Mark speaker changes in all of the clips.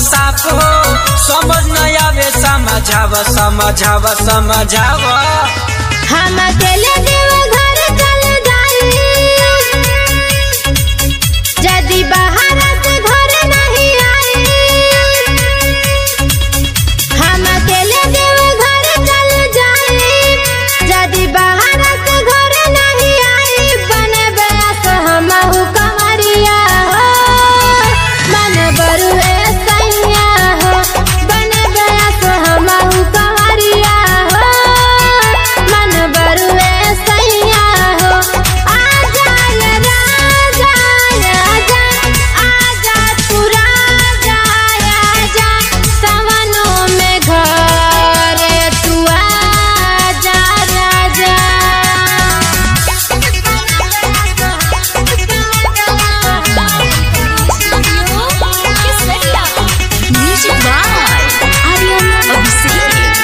Speaker 1: साफ हो समझ न आवे समझाव समझाव समझाव
Speaker 2: हम अकेले देवघर चल जाई यदि बाहर से घर नहीं आई हम अकेले देवघर चल जाई यदि बाहर से घर नहीं आई बने बयास हमहु कंवरिया हो मन बरुए सैया हो बने बयास हमहु कंवरिया हो मन बरुए सैया हो आजा ये राजा आजा तू राजा आजा सवनों में घरे तू आजा राजा Music by Aryan Abhishek.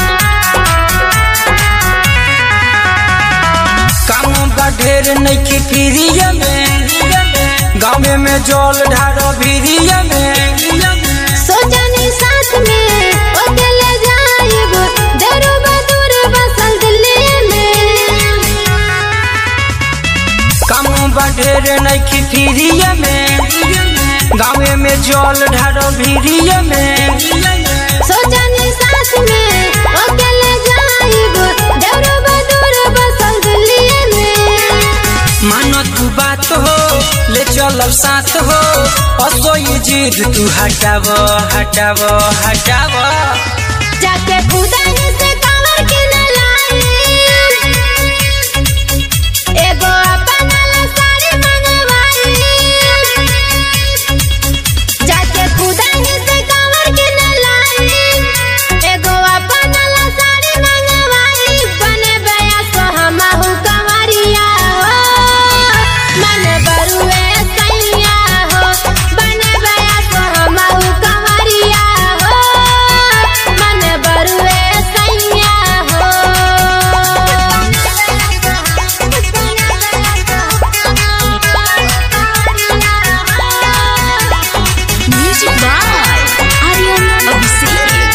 Speaker 1: काम ढेर नइखे फिरिया में गाँव में जल ढारो भिरिया में
Speaker 2: सोचनी साथ में अकेले जाइब देरो बदूर बसल दिल्ली में
Speaker 1: काम ढेर नइखे फिरिया में गाँव में जल ढारो भिरिया में
Speaker 2: सोचनी साथ में अकेले जाइब देरो बदूर बसल दिल्ली में
Speaker 1: मानो तू बात हो ले चलब साथ हो असो ये जिद तू हटाव हटाव हटाव
Speaker 2: जाके खुदा से कांवर के न लाई एगो अपन ला साड़ी मंगवाई जाके खुदा से कांवर के न लाई एगो अपन ला साड़ी मंगवाई बने बयास हमहु कंवरिया हो मन बरुए सैया हो बने बयास हमहु कंवरिया हो मन बरुए सैया हो Music by Aryan Abhishek.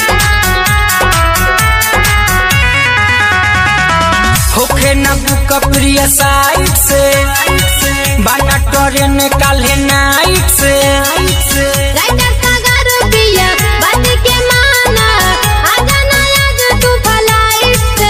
Speaker 1: होखे न बुक प्रिय साइड से बाना ट्रेन काल्हे नाइट से
Speaker 2: राइटर सागर पिया बात के माना आजा ना आज तू फ्लाइट से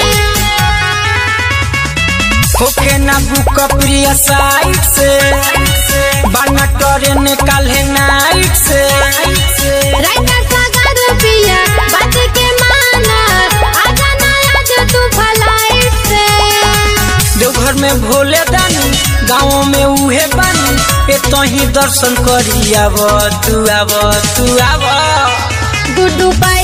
Speaker 1: होखे न बुक प्रिय साइड से बाना ट्रेन काल्हे नाइट से
Speaker 2: राइटर सागर पिया बात के माना आजा ना आज तू फ्लाइट से
Speaker 1: देवघर में भोले दानी गाँव में उहे बानी ए तही दर्शन करी आव तू आव तू आव
Speaker 2: गुड्डू पाई